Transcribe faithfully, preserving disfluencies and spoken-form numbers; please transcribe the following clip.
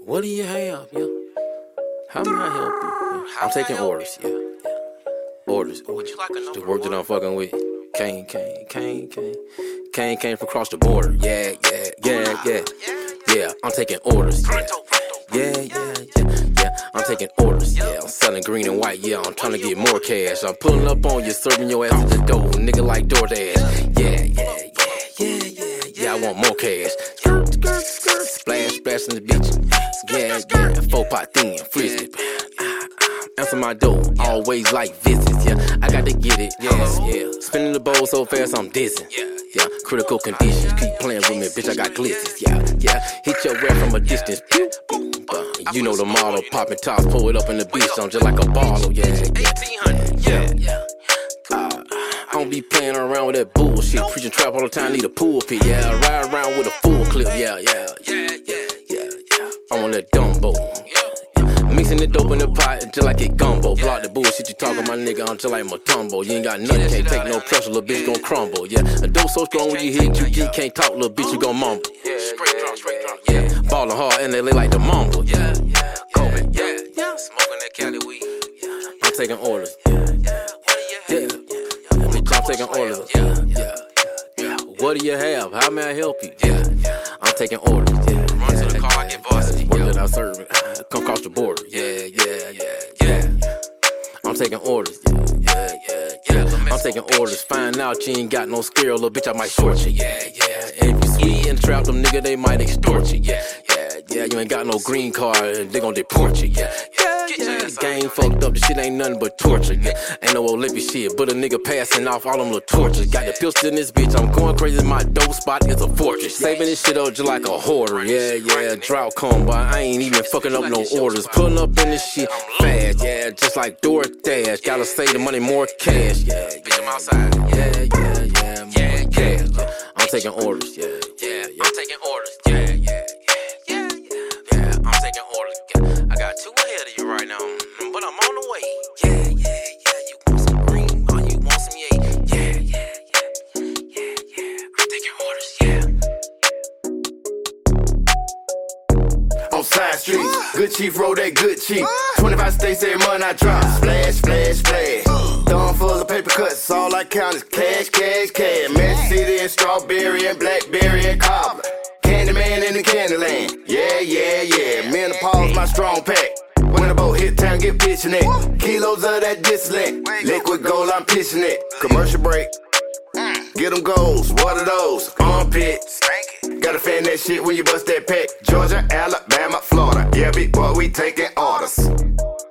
What do you have, yo? How may I help you? I'm taking orders, yeah. yeah. Orders. Would you like a number? The work that I'm fucking with. Kane, Kane, Kane, Kane. Kane came from across the border. Yeah, yeah, yeah, yeah. Yeah, I'm taking orders, yeah. Yeah, yeah, yeah, yeah. I'm taking orders, yeah. I'm selling green and white, yeah. I'm trying to get more cash. I'm pulling up on you, serving your ass at the door. Nigga like DoorDash. Yeah, yeah, yeah, yeah, yeah, yeah. I want more cash. Skirt, skirt, skirt. Splash, splash in the bitch. Yeah, yeah. Faux pot thin, frisbee. Answer my door, always like visits, yeah. I got to get it, yeah, yeah. Spinning the bowl so fast, I'm dizzy, yeah, yeah. Critical conditions, keep playing with me, bitch, I got glitzes, yeah, yeah. Hit your rap from a distance, pew, pew, uh, you know the model, popping tops, pull it up in the beach, I'm just like a baller, yeah, yeah, yeah, yeah. Uh, I don't be playing around with that bullshit, preaching trap all the time, need a pulpit, yeah. Ride around with a full clip, yeah, yeah, yeah, yeah, yeah, yeah. I want that Dumbo. Mixing the dope in the pot until I get gumbo. Block the bullshit you talking, my nigga, until like Matumbo. You ain't got nothing, can't take no pressure, little bitch gon' crumble. Yeah, a dope so strong when you hit, you get, can't talk, little bitch, you gon' mumble. Yeah, straight drop, straight drop, yeah. Ballin' hard and they look like the mumble. Yeah, yeah, COVID, yeah, yeah. Smoking that Cali weed. I'm taking orders. Yeah, yeah, yeah. Bitch, I'm taking orders. Yeah, yeah, yeah. What do you have? How may I help you? Yeah, I'm taking orders. Yeah, run to the car, I get varsity. What did I serve it? Come across the border, yeah, yeah, yeah, yeah. I'm taking orders, yeah, yeah, yeah, yeah. I'm taking orders. Find out you ain't got no skill, little bitch, I might short you, yeah, yeah. And if you sweet and trap them, nigga, they might extort you, yeah, yeah, yeah. You ain't got no green card, they gon' deport you, yeah, yeah, yeah. The game fucked up, the shit ain't nothing but torture, yeah. Ain't no Olympic shit, but a nigga passing off all them little tortures. Got the pistol in this bitch, I'm going crazy, my dope spot is a fortress. Saving this shit up just like a hoarder, yeah, yeah. Drought come by, I ain't even fucking up no orders. Pulling up in this shit fast, yeah, just like DoorDash. Gotta save the money, more cash, yeah, bitch, I'm outside, yeah, yeah, yeah, yeah, cash, yeah. I'm taking orders, yeah, yeah, yeah. I'm taking orders, yeah, yeah, yeah, yeah, yeah. I'm taking orders, yeah. I got two ahead of you right now, but I'm on the way, yeah, yeah, yeah. You want some green, or you want some yay, yeah, yeah, yeah, yeah, yeah. I'm taking orders, yeah. On side streets, good chief roll that good chief. twenty-five states every month I drop. Splash, splash, splash. Thumb full of paper cuts, all I count is cash, cash, cash. Magic City and strawberry and blackberry and cobbler. Candyman in the Candyland. Yeah, yeah, yeah. Menopause my strong pack. When the boat hit town, get pitching it. Kilos of that distillate. Liquid gold, I'm pitching it. Commercial break. Get them goals, what are those? Armpit. Gotta fan that shit when you bust that pack. Georgia, Alabama, Florida. Yeah, big boy, we taking orders.